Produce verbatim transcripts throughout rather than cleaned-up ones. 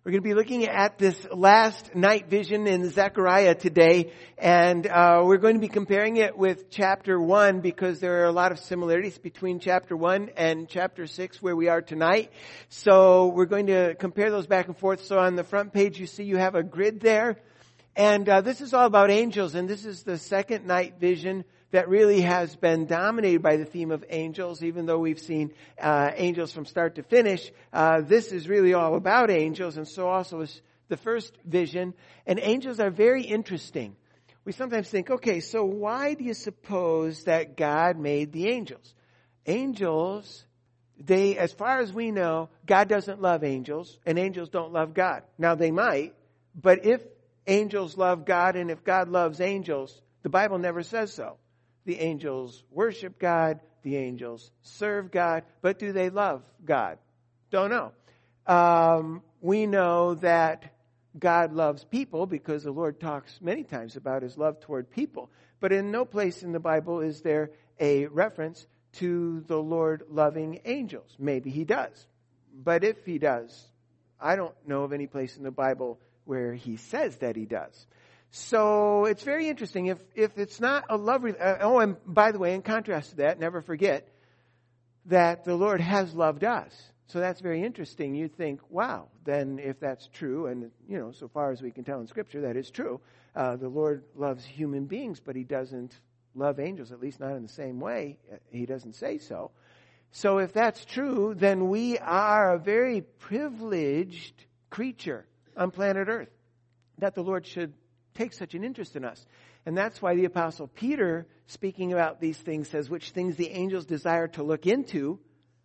We're going to be looking at this last night vision in Zechariah today, and uh, we're going to be comparing it with chapter one because there are a lot of similarities between chapter one and chapter six where we are tonight. So we're going to compare those back and forth. So on the front page you see you have a grid there, and uh, this is all about angels, and this is the second night vision that really has been dominated by the theme of angels, even though we've seen uh, angels from start to finish. Uh, this is really all about angels, and so also is the first vision. And angels are very interesting. We sometimes think, okay, so why do you suppose that God made the angels? Angels, they, as far as we know, God doesn't love angels, and angels don't love God. Now, they might, but if angels love God, and if God loves angels, the Bible never says so. The angels worship God. The angels serve God. But do they love God? Don't know. Um, we know that God loves people because the Lord talks many times about His love toward people. But in no place in the Bible is there a reference to the Lord loving angels. Maybe He does. But if He does, I don't know of any place in the Bible where He says that He does. So it's very interesting. If if it's not a love, uh, oh, and by the way, in contrast to that, never forget that the Lord has loved us. So that's very interesting. You think, wow, then if that's true, and you know, so far as we can tell in Scripture, that is true. Uh, the Lord loves human beings, but He doesn't love angels, at least not in the same way. He doesn't say so. So if that's true, then we are a very privileged creature on planet Earth, that the Lord should take such an interest in us. And that's why the Apostle Peter, speaking about these things, says, which things the angels desire to look into,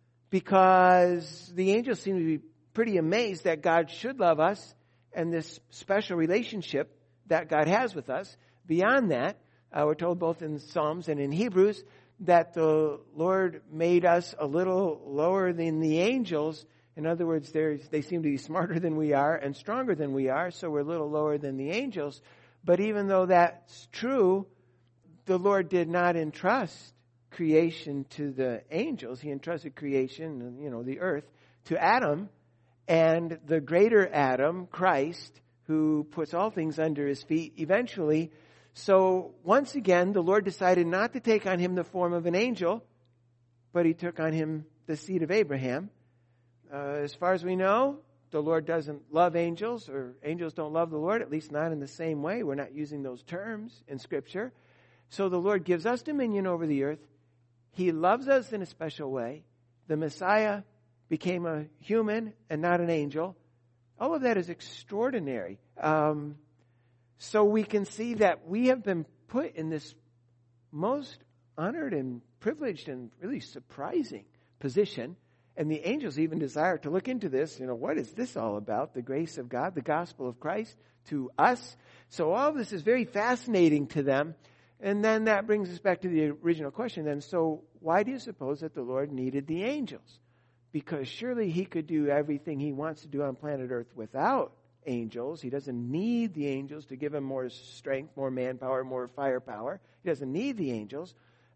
because the angels seem to be pretty amazed that God should love us and this special relationship that God has with us. Beyond that, uh, we're told both in Psalms and in Hebrews that the Lord made us a little lower than the angels. In other words, they seem to be smarter than we are and stronger than we are, so we're a little lower than the angels. But even though that's true, the Lord did not entrust creation to the angels. He entrusted creation, you know, the earth, to Adam, and the greater Adam, Christ, who puts all things under His feet eventually. So once again, the Lord decided not to take on Him the form of an angel, but He took on Him the seed of Abraham. Uh, as far as we know, the Lord doesn't love angels, or angels don't love the Lord, at least not in the same way. We're not using those terms in Scripture. So the Lord gives us dominion over the earth. He loves us in a special way. The Messiah became a human and not an angel. All of that is extraordinary. Um, so we can see that we have been put in this most honored and privileged and really surprising position. And the angels even desire to look into this. You know, what is this all about? The grace of God, the gospel of Christ to us. So all of this is very fascinating to them. And then that brings us back to the original question then. So why do you suppose that the Lord needed the angels? Because surely He could do everything He wants to do on planet Earth without angels. He doesn't need the angels to give Him more strength, more manpower, more firepower. He doesn't need the angels.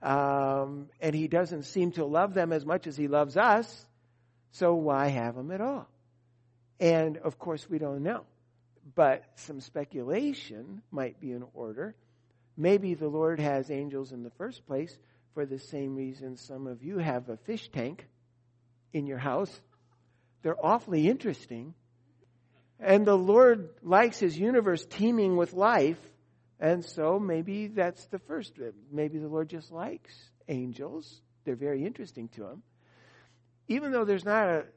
Um, and He doesn't seem to love them as much as He loves us. So why have them at all? And of course we don't know. But some speculation might be in order. Maybe the Lord has angels in the first place for the same reason some of you have a fish tank in your house. They're awfully interesting. And the Lord likes His universe teeming with life. And so maybe that's the first. Maybe the Lord just likes angels. They're very interesting to Him. Even though there's not a,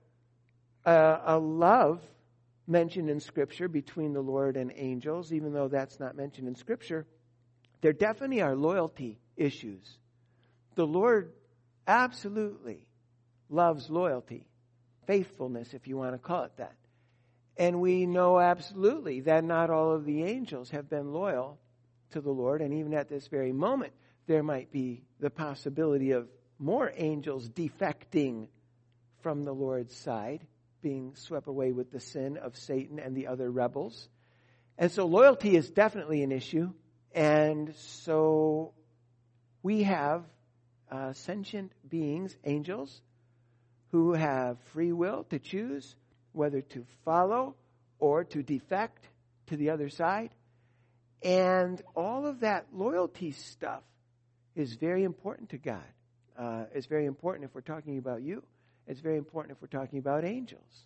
a, a love mentioned in Scripture between the Lord and angels, even though that's not mentioned in Scripture, there definitely are loyalty issues. The Lord absolutely loves loyalty, faithfulness, if you want to call it that. And we know absolutely that not all of the angels have been loyal to the Lord, and even at this very moment, there might be the possibility of more angels defecting from the Lord's side, being swept away with the sin of Satan and the other rebels. And so loyalty is definitely an issue. And so we have uh, sentient beings, angels, who have free will to choose whether to follow or to defect to the other side. And all of that loyalty stuff is very important to God. Uh, it's very important if we're talking about you. It's very important if we're talking about angels.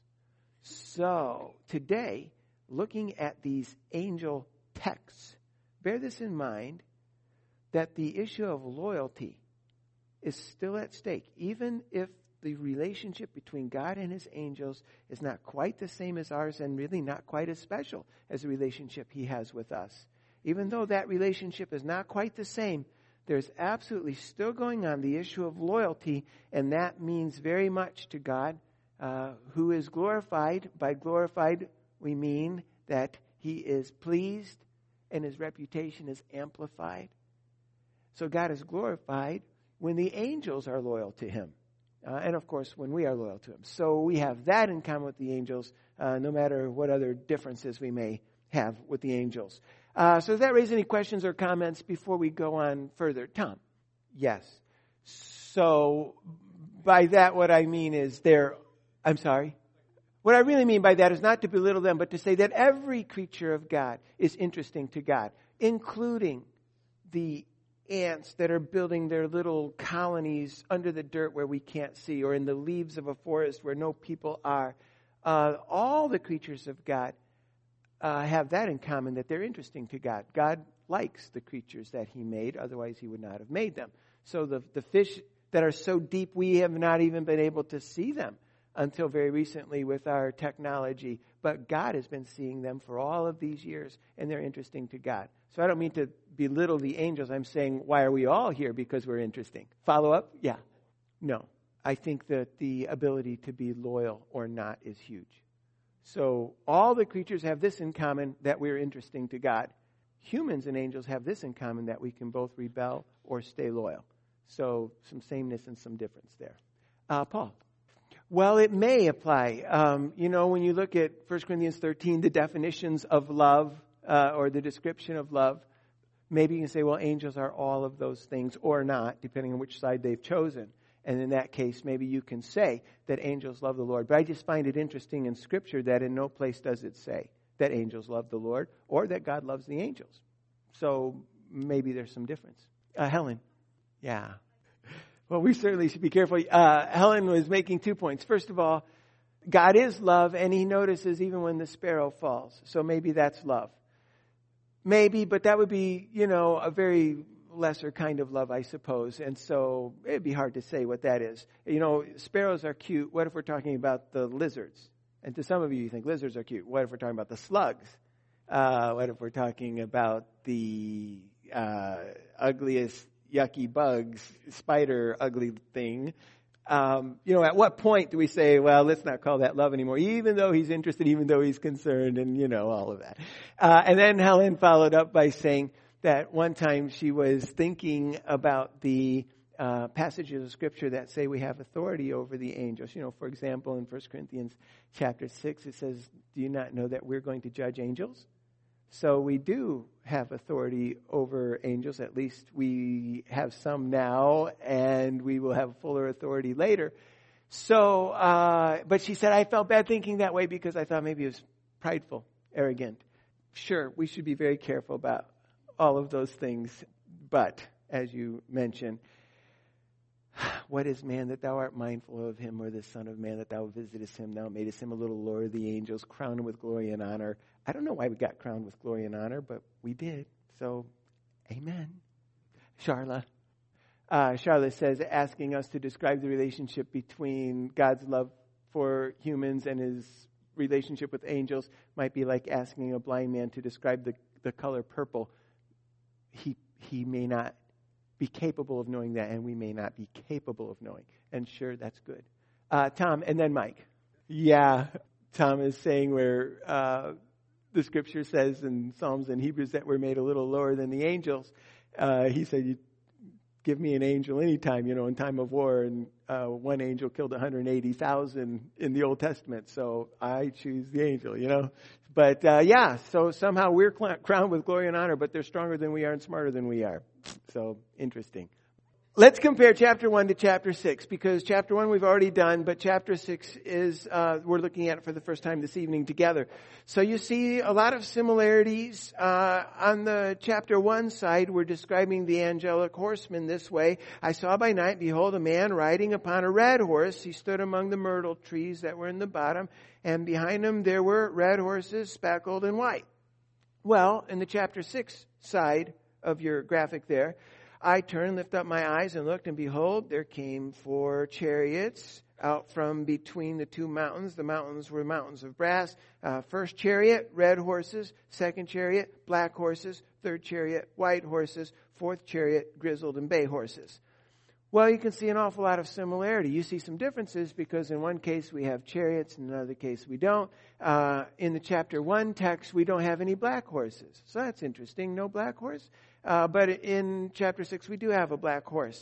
So today, looking at these angel texts, bear this in mind, that the issue of loyalty is still at stake. Even if the relationship between God and his angels is not quite the same as ours and really not quite as special as the relationship he has with us. Even though that relationship is not quite the same, there's absolutely still going on the issue of loyalty, and that means very much to God, uh, who is glorified. By glorified, we mean that he is pleased and his reputation is amplified. So God is glorified when the angels are loyal to him. Uh, and of course, when we are loyal to him. So we have that in common with the angels, uh, no matter what other differences we may have with the angels. Uh, so does that raise any questions or comments before we go on further? Tom? Yes. So by that, what I mean is they're, I'm sorry? What I really mean by that is not to belittle them, but to say that every creature of God is interesting to God, including the ants that are building their little colonies under the dirt where we can't see, or in the leaves of a forest where no people are. Uh, all the creatures of God uh, have that in common, that they're interesting to God. God likes the creatures that he made, otherwise he would not have made them. So the, the fish that are so deep we have not even been able to see them until very recently with our technology. But God has been seeing them for all of these years, and they're interesting to God. So I don't mean to belittle the angels. I'm saying, why are we all here? Because we're interesting. Follow up? Yeah. No. I think that the ability to be loyal or not is huge. So all the creatures have this in common, that we're interesting to God. Humans and angels have this in common, that we can both rebel or stay loyal. So some sameness and some difference there. Uh, Paul? Well, it may apply. Um, you know, when you look at First Corinthians thirteen, the definitions of love, uh, or the description of love, maybe you can say, well, angels are all of those things or not, depending on which side they've chosen. And in that case, maybe you can say that angels love the Lord. But I just find it interesting in Scripture that in no place does it say that angels love the Lord or that God loves the angels. So maybe there's some difference. Uh, Helen? Yeah. Well, we certainly should be careful. Uh, Helen was making two points. First of all, God is love, and he notices even when the sparrow falls. So maybe that's love. Maybe, but that would be, you know, a very lesser kind of love, I suppose. And so it'd be hard to say what that is. You know, sparrows are cute. What if we're talking about the lizards? And to some of you, you think lizards are cute. What if we're talking about the slugs? Uh, what if we're talking about the uh, ugliest, yucky bugs, spider ugly thing? Um, you know, at what point do we say, well, let's not call that love anymore, even though he's interested, even though he's concerned, and, you know, all of that. Uh, and then Helen followed up by saying that one time she was thinking about the uh, passages of Scripture that say we have authority over the angels. You know, for example, in First Corinthians chapter six, it says, do you not know that we're going to judge angels? So we do have authority over angels. At least we have some now, and we will have fuller authority later. So, uh, but she said, I felt bad thinking that way because I thought maybe it was prideful, arrogant. Sure, we should be very careful about all of those things. But, as you mentioned, what is man that thou art mindful of him, or the son of man that thou visitest him? Thou madest him a little lower of the angels, crown him with glory and honor. I don't know why we got crowned with glory and honor, but we did. So, amen. Charla. Uh, Charla says, asking us to describe the relationship between God's love for humans and his relationship with angels might be like asking a blind man to describe the, the color purple. He he may not be capable of knowing that, and we may not be capable of knowing. And sure, that's good. Uh, Tom, and then Mike. Yeah, Tom is saying where uh, the Scripture says in Psalms and Hebrews that we're made a little lower than the angels. Uh, he said, you give me an angel anytime, you know, in time of war. And uh, one angel killed one hundred eighty thousand in the Old Testament. So I choose the angel, you know. But uh, yeah, so somehow we're cl- crowned with glory and honor, but they're stronger than we are and smarter than we are. So interesting. let's compare chapter one to chapter six, because chapter one we've already done, but chapter six is, uh, we're looking at it for the first time this evening together. So you see a lot of similarities. Uh, on the chapter one side, we're describing the angelic horseman this way. I saw by night, behold, a man riding upon a red horse. He stood among the myrtle trees that were in the bottom, and behind him there were red horses, speckled and white. Well, in the chapter six side of your graphic there, I turned, lifted up my eyes, and looked, and behold, there came four chariots out from between the two mountains. The mountains were mountains of brass. Uh, first chariot, red horses. Second chariot, black horses. Third chariot, white horses. Fourth chariot, grizzled and bay horses. Well, you can see an awful lot of similarity. You see some differences because in one case we have chariots, in another case we don't. Uh, in the chapter one text, we don't have any black horses. So that's interesting. No black horse. Uh, but in chapter six, we do have a black horse.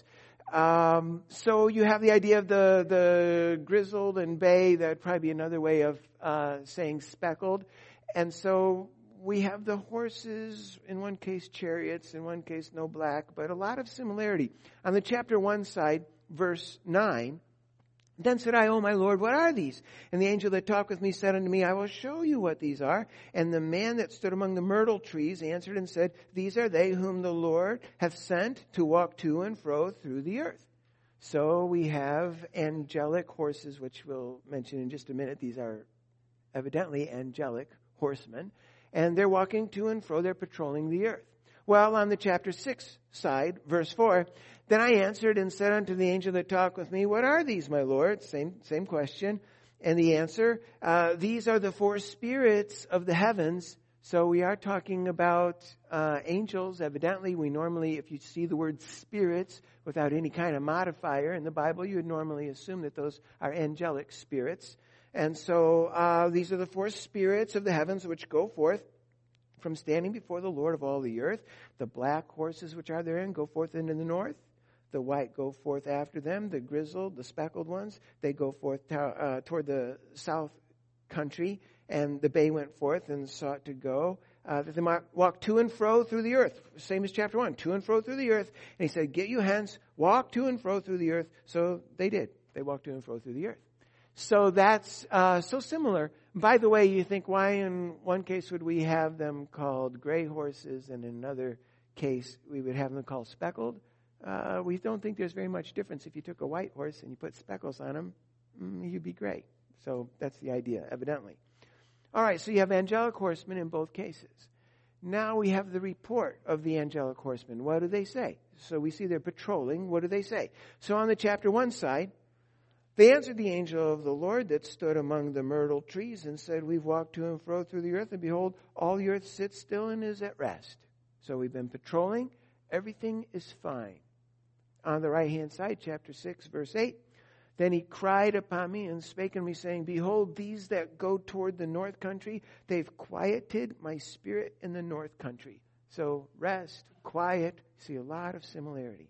Um, so you have the idea of the, the grizzled and bay. That would probably be another way of uh, saying speckled. And so we have the horses, in one case chariots, in one case no black, but a lot of similarity. On the chapter one side, verse nine, then said I, O my Lord, what are these? And the angel that talked with me said unto me, I will show you what these are. And the man that stood among the myrtle trees answered and said, these are they whom the Lord hath sent to walk to and fro through the earth. So we have angelic horses, which we'll mention in just a minute. These are evidently angelic horsemen. And they're walking to and fro, they're patrolling the earth. Well, on the chapter six side, verse four, then I answered and said unto the angel that talked with me, what are these, my Lord? Same, same question. And the answer, uh, these are the four spirits of the heavens. So we are talking about uh, angels. Evidently, we normally, if you see the word spirits without any kind of modifier in the Bible, you would normally assume that those are angelic spirits. And so uh, these are the four spirits of the heavens which go forth from standing before the Lord of all the earth. The black horses which are therein go forth into the north. The white go forth after them. The grizzled, the speckled ones, they go forth to, uh, toward the south country. And the bay went forth and sought to go, uh, that they might walk to and fro through the earth. Same as chapter one, to and fro through the earth. And he said, get you hence, walk to and fro through the earth. So they did. They walked to and fro through the earth. So that's uh, so similar. By the way, you think, why in one case would we have them called gray horses and in another case we would have them called speckled? Uh, we don't think there's very much difference. If you took a white horse and you put speckles on him, mm, he'd be gray. So that's the idea, evidently. All right, so you have angelic horsemen in both cases. Now we have the report of the angelic horsemen. What do they say? So we see they're patrolling. What do they say? So on the chapter one side, they answered the angel of the Lord that stood among the myrtle trees and said, we've walked to and fro through the earth, and behold, all the earth sits still and is at rest. So we've been patrolling. Everything is fine. On the right-hand side, chapter six, verse eight, then he cried upon me and spake unto me, saying, behold, these that go toward the north country, they've quieted my spirit in the north country. So rest, quiet, see a lot of similarity.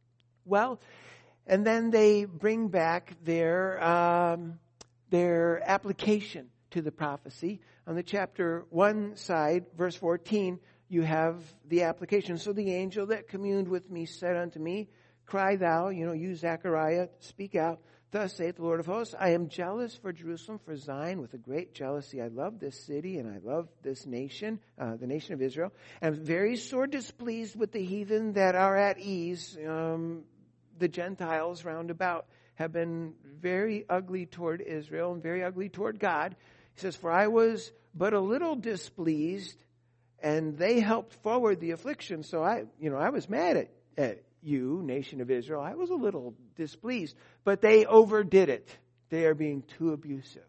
Well, and then they bring back their um, their application to the prophecy. On the chapter one side, verse fourteen, you have the application. So the angel that communed with me said unto me, cry thou, you know, you Zechariah, speak out. Thus saith the Lord of hosts, I am jealous for Jerusalem, for Zion, with a great jealousy. I love this city and I love this nation, uh, the nation of Israel. And I'm very sore displeased with the heathen that are at ease. Um, the Gentiles round about have been very ugly toward Israel and very ugly toward God. He says, for I was but a little displeased, and they helped forward the affliction. So I, you know, I was mad at, at you, nation of Israel. I was a little displeased, but they overdid it. They are being too abusive.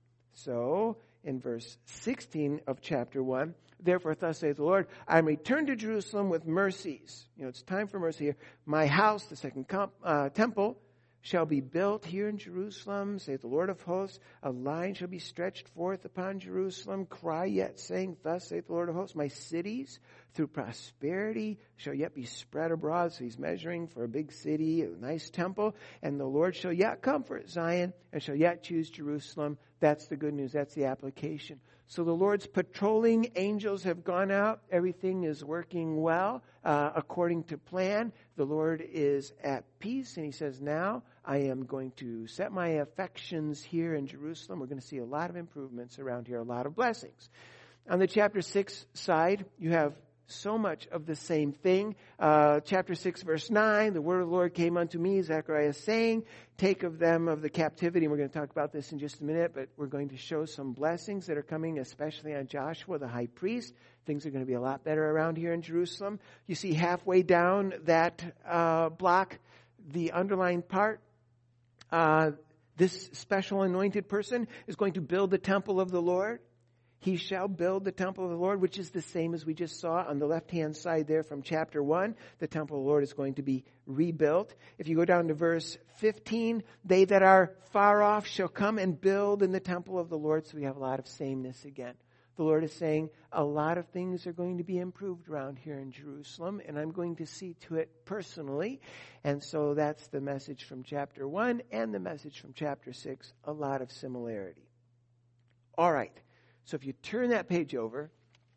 So in verse sixteen of chapter one, therefore thus saith the Lord, I am returned to Jerusalem with mercies. You know, it's time for mercy here. My house, the second comp, uh, temple, shall be built here in Jerusalem, saith the Lord of hosts. A line shall be stretched forth upon Jerusalem. Cry yet, saying, thus saith the Lord of hosts, my cities through prosperity shall yet be spread abroad. So he's measuring for a big city, a nice temple. And the Lord shall yet comfort Zion, and shall yet choose Jerusalem. That's the good news. That's the application. So the Lord's patrolling angels have gone out. Everything is working well uh, according to plan. The Lord is at peace, and he says, now I am going to set my affections here in Jerusalem. We're going to see a lot of improvements around here, a lot of blessings. On the chapter six side, you have so much of the same thing. Uh, chapter six, verse nine, the word of the Lord came unto me, Zechariah saying, take of them of the captivity. And we're going to talk about this in just a minute, but we're going to show some blessings that are coming, especially on Joshua, the high priest. Things are going to be a lot better around here in Jerusalem. You see halfway down that uh, block, the underlined part, uh, this special anointed person is going to build the temple of the Lord. He shall build the temple of the Lord, which is the same as we just saw on the left-hand side there from chapter one. The temple of the Lord is going to be rebuilt. If you go down to verse fifteen, they that are far off shall come and build in the temple of the Lord. So we have a lot of sameness again. The Lord is saying a lot of things are going to be improved around here in Jerusalem, and I'm going to see to it personally. And so that's the message from chapter one and the message from chapter six, a lot of similarity. All right. So if you turn that page over,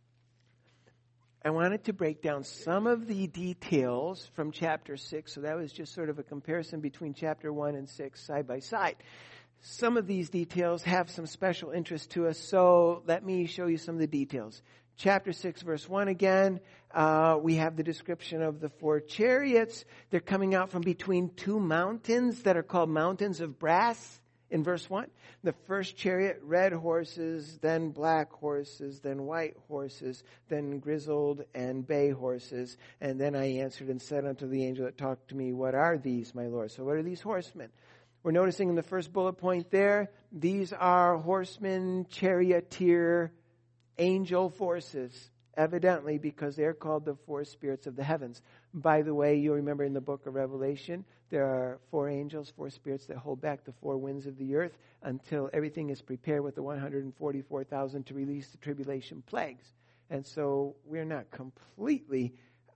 I wanted to break down some of the details from chapter six. So that was just sort of a comparison between chapter one and six side by side. Some of these details have some special interest to us, so let me show you some of the details. Chapter six, verse one again, uh, we have the description of the four chariots. They're coming out from between two mountains that are called mountains of brass. In verse one, the first chariot, red horses, then black horses, then white horses, then grizzled and bay horses. And then I answered and said unto the angel that talked to me, what are these, my Lord? So what are these horsemen? We're noticing in the first bullet point there, these are horsemen, charioteer, angel forces. Evidently, because they're called the four spirits of the heavens. By the way, you'll remember in the book of Revelation, there are four angels, four spirits that hold back the four winds of the earth until everything is prepared with the one hundred forty-four thousand to release the tribulation plagues. And so we're not completely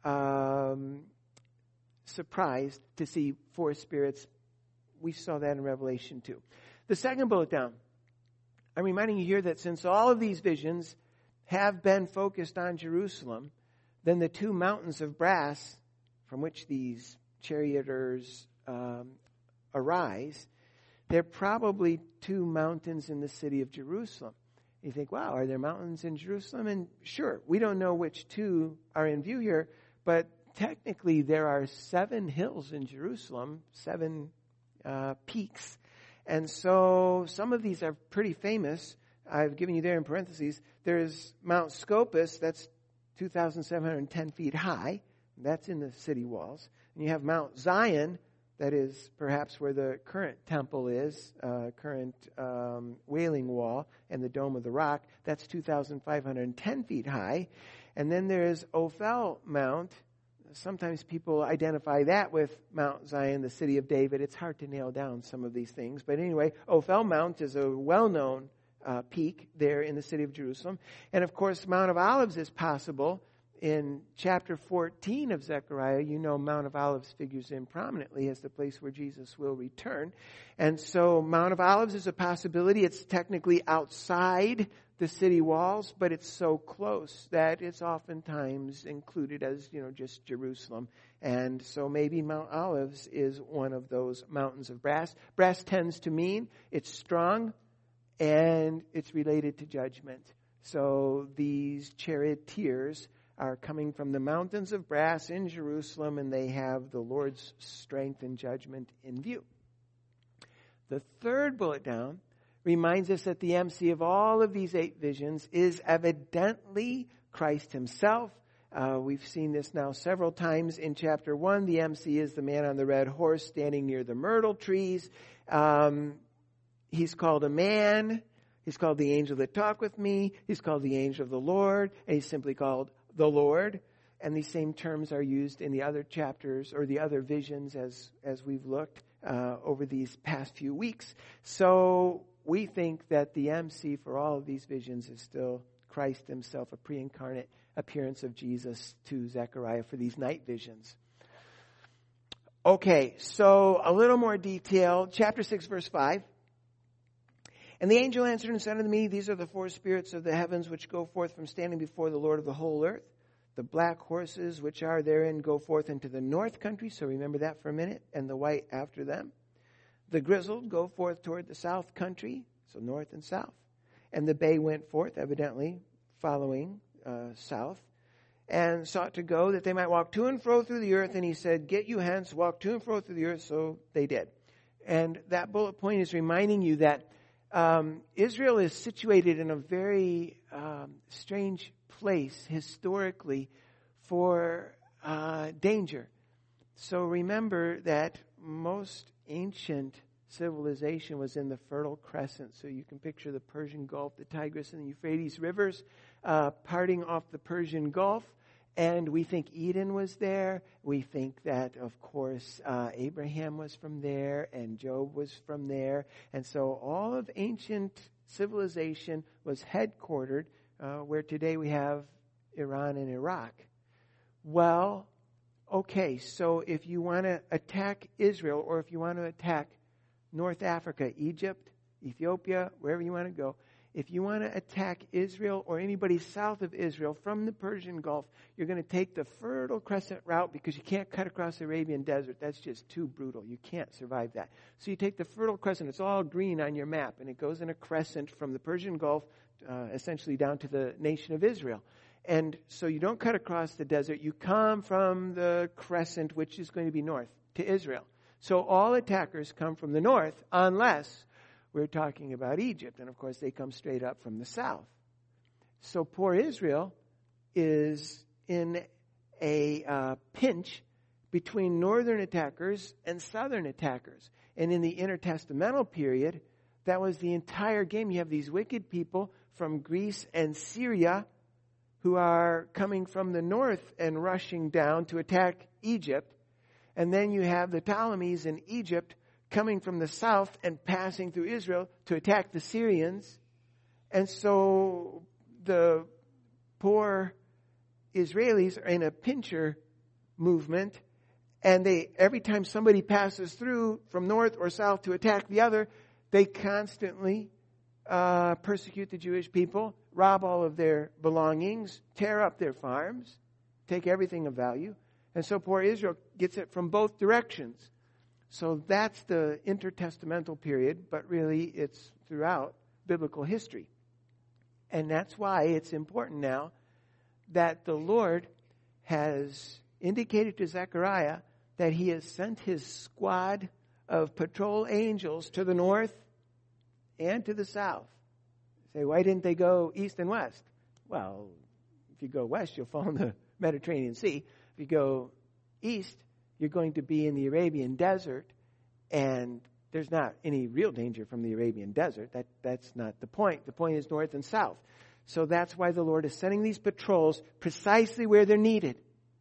um, surprised to see four spirits. We saw that in Revelation too. The second bullet down, I'm reminding you here that since all of these visions have been focused on Jerusalem, then the two mountains of brass from which these charioteers um, arise, they're probably two mountains in the city of Jerusalem. You think, wow, are there mountains in Jerusalem? And sure, we don't know which two are in view here, but technically there are seven hills in Jerusalem, seven uh, peaks. And so some of these are pretty famous. I've given you there in parentheses. There's Mount Scopus, that's two thousand seven hundred ten feet high. That's in the city walls. And you have Mount Zion, that is perhaps where the current temple is, uh, current um, Wailing Wall and the Dome of the Rock. That's two thousand five hundred ten feet high. And then there's Ophel Mount. Sometimes people identify that with Mount Zion, the city of David. It's hard to nail down some of these things. But anyway, Ophel Mount is a well-known Uh, peak there in the city of Jerusalem. And of course, Mount of Olives is possible. In chapter fourteen of Zechariah, you know Mount of Olives figures in prominently as the place where Jesus will return. And so Mount of Olives is a possibility. It's technically outside the city walls, but it's so close that it's oftentimes included as, you know, just Jerusalem. And so maybe Mount Olives is one of those mountains of brass. Brass tends to mean it's strong, and it's related to judgment. So these charioteers are coming from the mountains of brass in Jerusalem, and they have the Lord's strength and judgment in view. The third bullet down reminds us that the M C of all of these eight visions is evidently Christ himself. Uh, we've seen this now several times in chapter one. The M C is the man on the red horse standing near the myrtle trees. Um, He's called a man. He's called the angel that talked with me. He's called the angel of the Lord. And he's simply called the Lord. And these same terms are used in the other chapters or the other visions as, as we've looked uh, over these past few weeks. So we think that the M C for all of these visions is still Christ himself, a pre-incarnate appearance of Jesus to Zechariah for these night visions. Okay, so a little more detail. Chapter six, verse five. And the angel answered and said unto me, These are the four spirits of the heavens which go forth from standing before the Lord of the whole earth. The black horses which are therein go forth into the north country. So remember that for a minute. And the white after them. The grizzled go forth toward the south country. So north and south. And the bay went forth, evidently following uh, south. And sought to go that they might walk to and fro through the earth. And he said, Get you hence, walk to and fro through the earth. So they did. And that bullet point is reminding you that um, Israel is situated in a very um, strange place historically for uh, danger. So remember that most ancient civilization was in the Fertile Crescent. So you can picture the Persian Gulf, the Tigris and the Euphrates rivers uh, parting off the Persian Gulf. And we think Eden was there. We think that, of course, uh, Abraham was from there and Job was from there. And so all of ancient civilization was headquartered uh, where today we have Iran and Iraq. Well, okay, so if you want to attack Israel or if you want to attack North Africa, Egypt, Ethiopia, wherever you want to go, if you want to attack Israel or anybody south of Israel from the Persian Gulf, you're going to take the Fertile Crescent route because you can't cut across the Arabian desert. That's just too brutal. You can't survive that. So you take the Fertile Crescent. It's all green on your map, and it goes in a crescent from the Persian Gulf uh, essentially down to the nation of Israel. And so you don't cut across the desert. You come from the crescent, which is going to be north, to Israel. So all attackers come from the north unless we're talking about Egypt. And of course, they come straight up from the south. So poor Israel is in a uh, pinch between northern attackers and southern attackers. And in the intertestamental period, that was the entire game. You have these wicked people from Greece and Syria who are coming from the north and rushing down to attack Egypt. And then you have the Ptolemies in Egypt coming from the south and passing through Israel to attack the Syrians. And so the poor Israelis are in a pincher movement. And they, every time somebody passes through from north or south to attack the other, they constantly uh, persecute the Jewish people, rob all of their belongings, tear up their farms, take everything of value. And so poor Israel gets it from both directions. So that's the intertestamental period, but really it's throughout biblical history. And that's why it's important now that the Lord has indicated to Zechariah that he has sent his squad of patrol angels to the north and to the south. You say, why didn't they go east and west? Well, if you go west, you'll fall in the Mediterranean Sea. If you go east, you're going to be in the Arabian desert, and there's not any real danger from the Arabian desert. That, that's not the point. The point is north and south. So that's why the Lord is sending these patrols precisely where they're needed.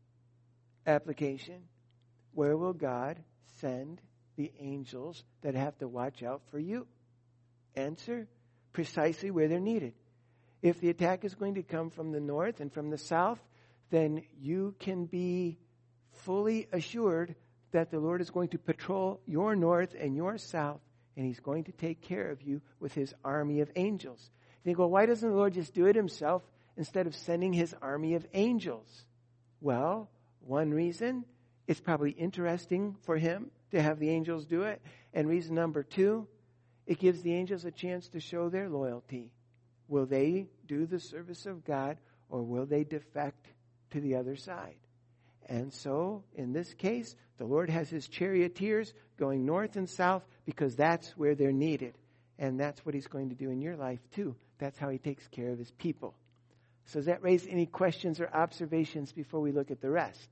Application: where will God send the angels that have to watch out for you? Answer: precisely where they're needed. If the attack is going to come from the north and from the south, then you can be fully assured that the Lord is going to patrol your north and your south, and he's going to take care of you with his army of angels. You think, well, why doesn't the Lord just do it himself instead of sending his army of angels? Well, one reason, it's probably interesting for him to have the angels do it. And reason number two, it gives the angels a chance to show their loyalty. Will they do the service of God, or will they defect to the other side? And so, in this case, the Lord has his charioteers going north and south because that's where they're needed. And that's what he's going to do in your life too. That's how he takes care of his people. So does that raise any questions or observations before we look at the rest?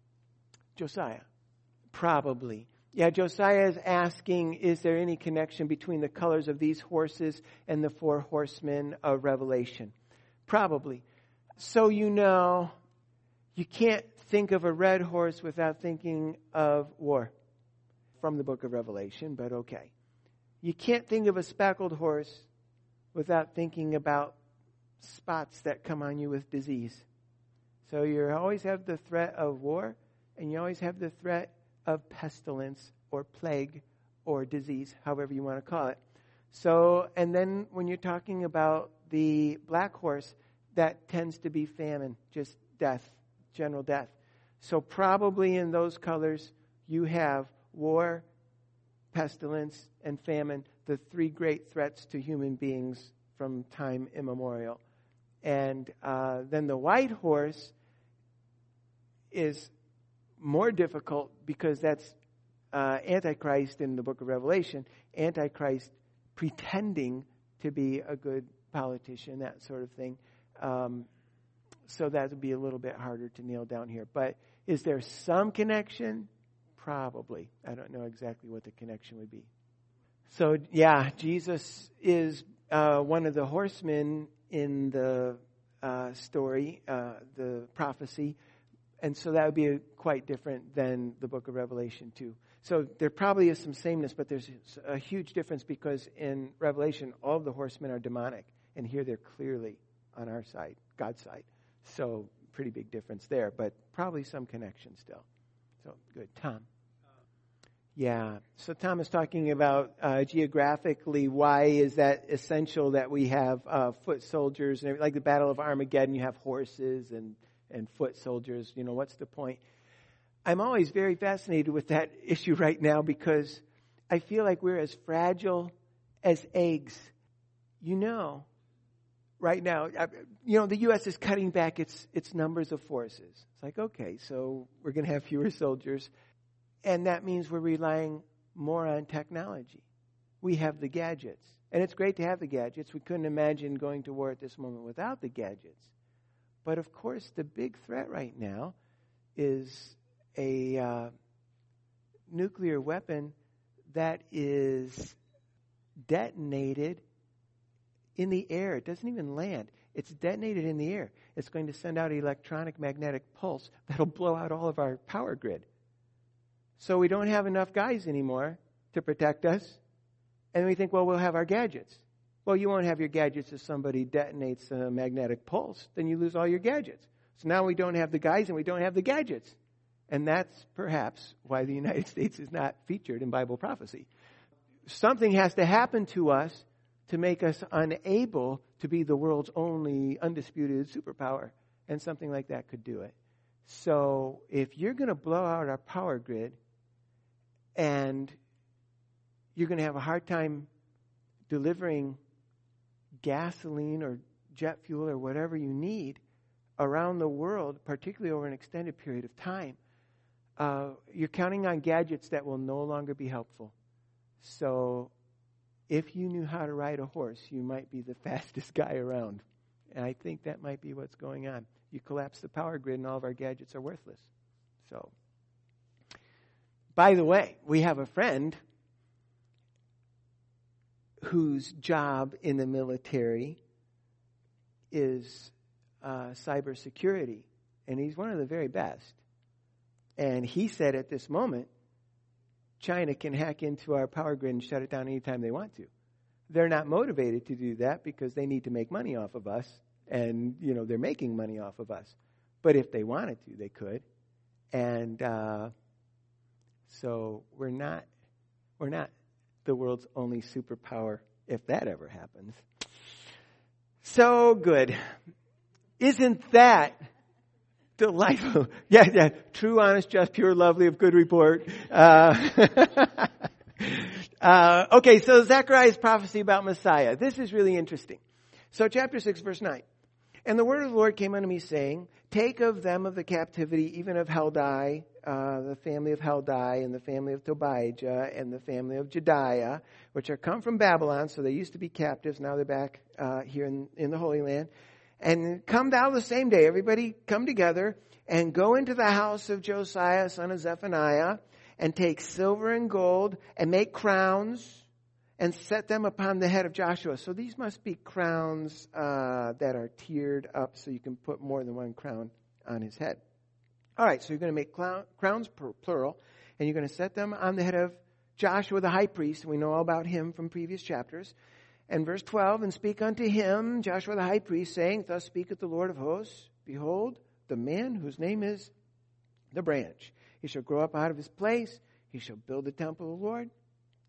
Josiah? Probably. Yeah, Josiah is asking, is there any connection between the colors of these horses and the four horsemen of Revelation? Probably. So you know, you can't think of a red horse without thinking of war from the book of Revelation, but okay. You can't think of a speckled horse without thinking about spots that come on you with disease. So you always have the threat of war, and you always have the threat of pestilence or plague or disease, however you want to call it. So, and then when you're talking about the black horse, that tends to be famine, just death, general death. So probably in those colors, you have war, pestilence, and famine, the three great threats to human beings from time immemorial. And uh, then the white horse is more difficult because that's uh, Antichrist in the book of Revelation, Antichrist pretending to be a good politician, that sort of thing. Um, so that would be a little bit harder to nail down here. But is there some connection? Probably. I don't know exactly what the connection would be. So, yeah, Jesus is uh, one of the horsemen in the uh, story, uh, the prophecy. And so that would be a, quite different than the book of Revelation too. So there probably is some sameness, but there's a huge difference because in Revelation, all of the horsemen are demonic. And here they're clearly on our side, God's side. So pretty big difference there, but probably some connection still. So good. Tom. Yeah. So Tom is talking about uh, geographically, why is that essential that we have uh, foot soldiers? And like the Battle of Armageddon, you have horses and, and foot soldiers. You know, what's the point? I'm always very fascinated with that issue right now because I feel like we're as fragile as eggs. You know, right now, you know, the U S is cutting back its its numbers of forces. It's like, okay, so we're going to have fewer soldiers. And that means we're relying more on technology. We have the gadgets. And it's great to have the gadgets. We couldn't imagine going to war at this moment without the gadgets. But of course, the big threat right now is a uh, nuclear weapon that is detonated in the air. It doesn't even land. It's detonated in the air. It's going to send out an electronic magnetic pulse that'll blow out all of our power grid. So we don't have enough guys anymore to protect us. And we think, well, we'll have our gadgets. Well, you won't have your gadgets if somebody detonates a magnetic pulse. Then you lose all your gadgets. So now we don't have the guys and we don't have the gadgets. And that's perhaps why the United States is not featured in Bible prophecy. Something has to happen to us to make us unable to be the world's only undisputed superpower. And something like that could do it. So if you're going to blow out our power grid and you're going to have a hard time delivering gasoline or jet fuel or whatever you need around the world, particularly over an extended period of time, uh, you're counting on gadgets that will no longer be helpful. So if you knew how to ride a horse, you might be the fastest guy around. And I think that might be what's going on. You collapse the power grid and all of our gadgets are worthless. So, by the way, we have a friend whose job in the military is uh, cybersecurity. And he's one of the very best. And he said at this moment, China can hack into our power grid and shut it down anytime they want to. They're not motivated to do that because they need to make money off of us. And, you know, they're making money off of us. But if they wanted to, they could. And uh, so we're not we're not the world's only superpower if that ever happens. So good. Isn't that delightful? Yeah, yeah. True, honest, just, pure, lovely, of good report. Uh, uh, okay, so Zechariah's prophecy about Messiah. This is really interesting. So chapter six, verse nine. And the word of the Lord came unto me, saying, take of them of the captivity, even of Heldai, uh, the family of Heldai, and the family of Tobijah, and the family of Jediah, which are come from Babylon. So they used to be captives. Now they're back uh, here in, in the Holy Land. And come thou the same day. Everybody come together and go into the house of Josiah, son of Zephaniah, and take silver and gold and make crowns and set them upon the head of Joshua. So these must be crowns uh, that are tiered up so you can put more than one crown on his head. All right, so you're going to make clown, crowns plural, and you're going to set them on the head of Joshua the high priest. We know all about him from previous chapters. And verse twelve, and speak unto him, Joshua the high priest, saying, thus speaketh the Lord of hosts, behold, the man whose name is the branch. He shall grow up out of his place. He shall build the temple of the Lord.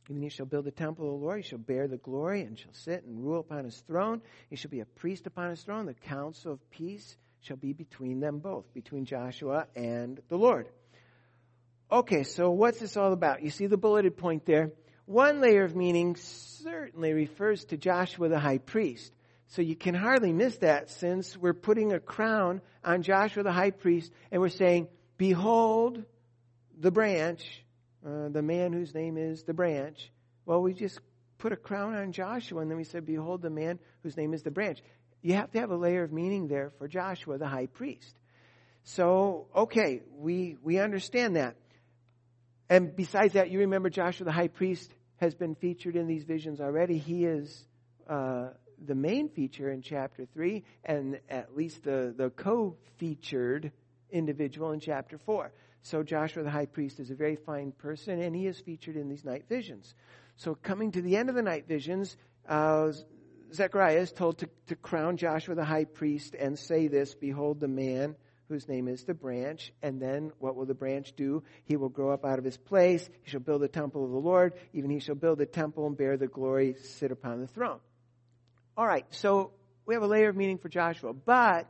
Even he shall build the temple of the Lord. He shall bear the glory and shall sit and rule upon his throne. He shall be a priest upon his throne. The counsel of peace shall be between them both, between Joshua and the Lord. Okay, so what's this all about? You see the bulleted point there. One layer of meaning certainly refers to Joshua the high priest. So you can hardly miss that, since we're putting a crown on Joshua the high priest and we're saying, behold the branch, uh, the man whose name is the branch. Well, we just put a crown on Joshua and then we said, behold the man whose name is the branch. You have to have a layer of meaning there for Joshua the high priest. So, okay, we, we understand that. And besides that, you remember Joshua the high priest has been featured in these visions already. He is uh, the main feature in chapter three, and at least the, the co-featured individual in chapter four. So Joshua the high priest is a very fine person, and he is featured in these night visions. So coming to the end of the night visions, uh, Zechariah is told to, to crown Joshua the high priest and say this, behold the man whose name is the branch. And then what will the branch do? He will grow up out of his place. He shall build the temple of the Lord. Even he shall build the temple and bear the glory, sit upon the throne. All right, so we have a layer of meaning for Joshua. But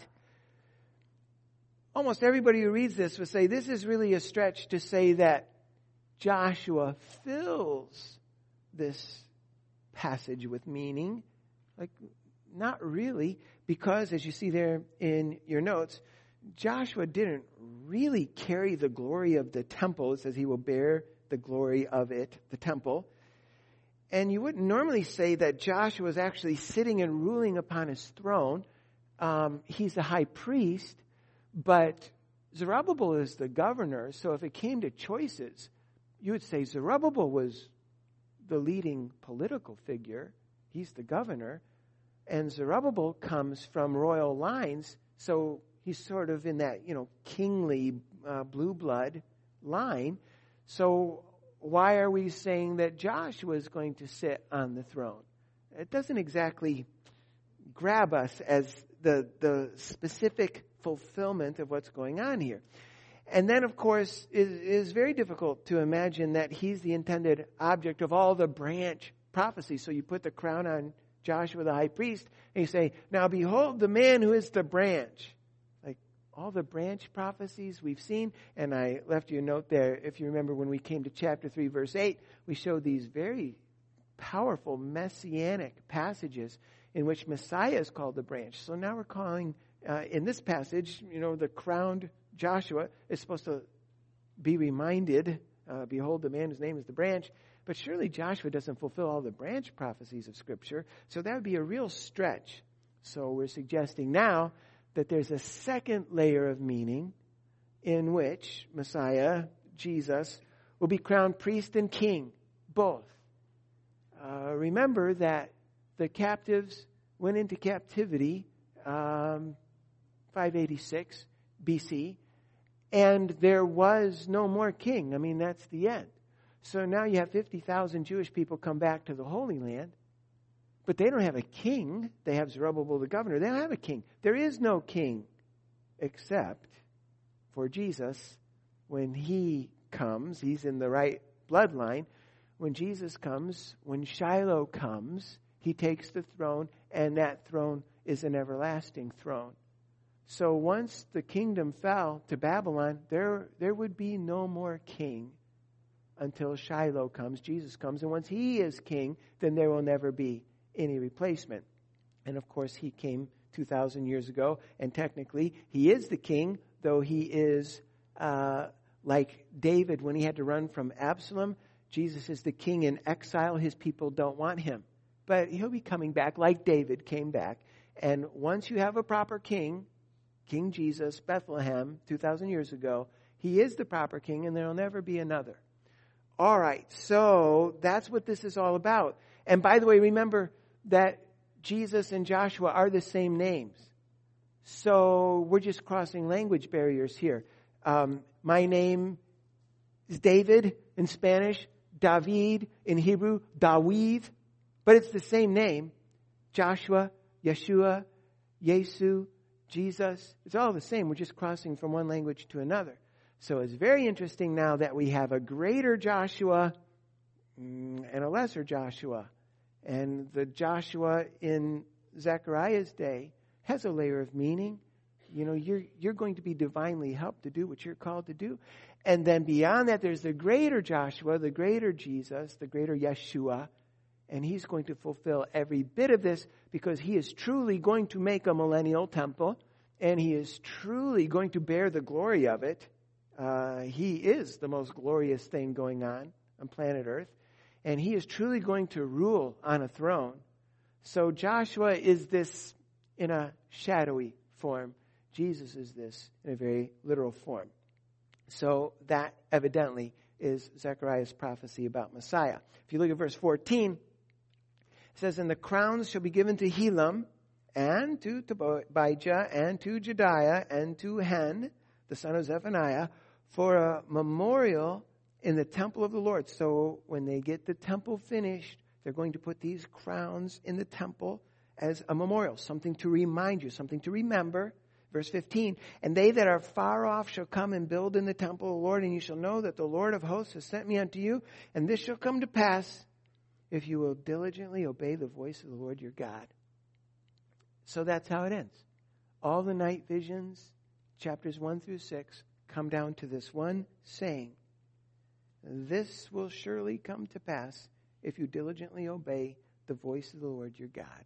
almost everybody who reads this will say this is really a stretch to say that Joshua fills this passage with meaning. Like, not really, because as you see there in your notes, Joshua didn't really carry the glory of the temple. It says he will bear the glory of it, the temple. And you wouldn't normally say that Joshua was actually sitting and ruling upon his throne. Um, he's the high priest, but Zerubbabel is the governor. So if it came to choices, you would say Zerubbabel was the leading political figure. He's the governor. And Zerubbabel comes from royal lines, so he's sort of in that, you know, kingly uh, blue blood line. So why are we saying that Joshua is going to sit on the throne? It doesn't exactly grab us as the, the specific fulfillment of what's going on here. And then, of course, it is very difficult to imagine that he's the intended object of all the branch prophecies. So you put the crown on Joshua the high priest and you say, now behold the man who is the branch. All the branch prophecies we've seen, and I left you a note there. If you remember when we came to chapter three, verse eight, we showed these very powerful messianic passages in which Messiah is called the branch. So now we're calling, uh, in this passage, you know, the crowned Joshua is supposed to be reminded, uh, behold, the man whose name is the branch. But surely Joshua doesn't fulfill all the branch prophecies of Scripture, so that would be a real stretch. So we're suggesting now that there's a second layer of meaning in which Messiah, Jesus, will be crowned priest and king, both. Uh, remember that the captives went into captivity um, five eighty-six B C, and there was no more king. I mean, that's the end. So now you have fifty thousand Jewish people come back to the Holy Land. But they don't have a king. They have Zerubbabel the governor. They don't have a king. There is no king except for Jesus. When he comes, he's in the right bloodline. When Jesus comes, when Shiloh comes, he takes the throne, and that throne is an everlasting throne. So once the kingdom fell to Babylon, there, there would be no more king until Shiloh comes, Jesus comes. And once he is king, then there will never be any replacement. And of course, he came two thousand years ago, and technically he is the king, though he is uh, like David when he had to run from Absalom. Jesus is the king in exile. His people don't want him. But he'll be coming back like David came back. And once you have a proper king, King Jesus, Bethlehem, two thousand years ago, he is the proper king, and there will never be another. All right, so that's what this is all about. And by the way, remember that Jesus and Joshua are the same names. So we're just crossing language barriers here. Um, my name is David in Spanish, David in Hebrew, Dawid, but it's the same name. Joshua, Yeshua, Yesu, Jesus. It's all the same. We're just crossing from one language to another. So it's very interesting now that we have a greater Joshua, and a lesser Joshua. And the Joshua in Zechariah's day has a layer of meaning. You know, you're you're going to be divinely helped to do what you're called to do. And then beyond that, there's the greater Joshua, the greater Jesus, the greater Yeshua. And he's going to fulfill every bit of this because he is truly going to make a millennial temple. And he is truly going to bear the glory of it. Uh, he is the most glorious thing going on on planet Earth. And he is truly going to rule on a throne. So Joshua is this in a shadowy form. Jesus is this in a very literal form. So that evidently is Zechariah's prophecy about Messiah. If you look at verse fourteen, it says, "And the crowns shall be given to Helam, and to Tobijah, and to Jediah, and to Hen, the son of Zephaniah, for a memorial in the temple of the Lord." So when they get the temple finished, they're going to put these crowns in the temple as a memorial, something to remind you, something to remember. Verse fifteen, "And they that are far off shall come and build in the temple of the Lord, and you shall know that the Lord of hosts has sent me unto you. And this shall come to pass if you will diligently obey the voice of the Lord your God." So that's how it ends. All the night visions, chapters one through six, come down to this one saying, this will surely come to pass if you diligently obey the voice of the Lord your God.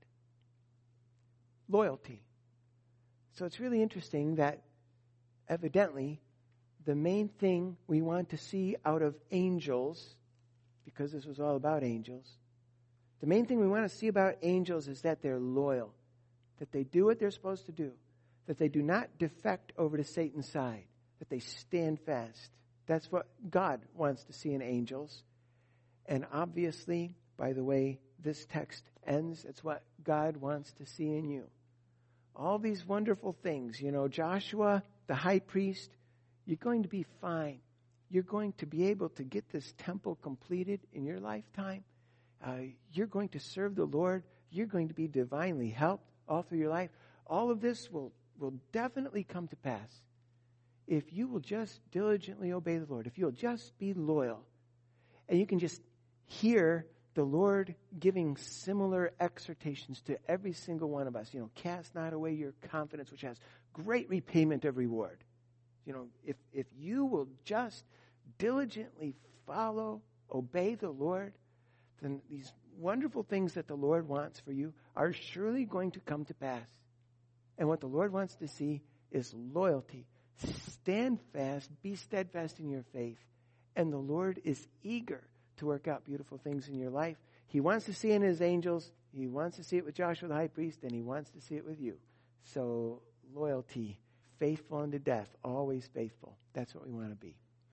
Loyalty. So it's really interesting that evidently the main thing we want to see out of angels, because this was all about angels, the main thing we want to see about angels is that they're loyal, that they do what they're supposed to do, that they do not defect over to Satan's side, that they stand fast. That's what God wants to see in angels. And obviously, by the way this text ends, it's what God wants to see in you. All these wonderful things, you know, Joshua, the high priest, you're going to be fine. You're going to be able to get this temple completed in your lifetime. Uh, you're going to serve the Lord. You're going to be divinely helped all through your life. All of this will, will definitely come to pass if you will just diligently obey the Lord, if you'll just be loyal. And you can just hear the Lord giving similar exhortations to every single one of us. You know, cast not away your confidence, which has great repayment of reward. You know, if, if you will just diligently follow, obey the Lord, then these wonderful things that the Lord wants for you are surely going to come to pass. And what the Lord wants to see is loyalty. Stand fast, be steadfast in your faith. And the Lord is eager to work out beautiful things in your life. He wants to see it in his angels. He wants to see it with Joshua the high priest, and he wants to see it with you. So loyalty, faithful unto death, always faithful. That's what we want to be.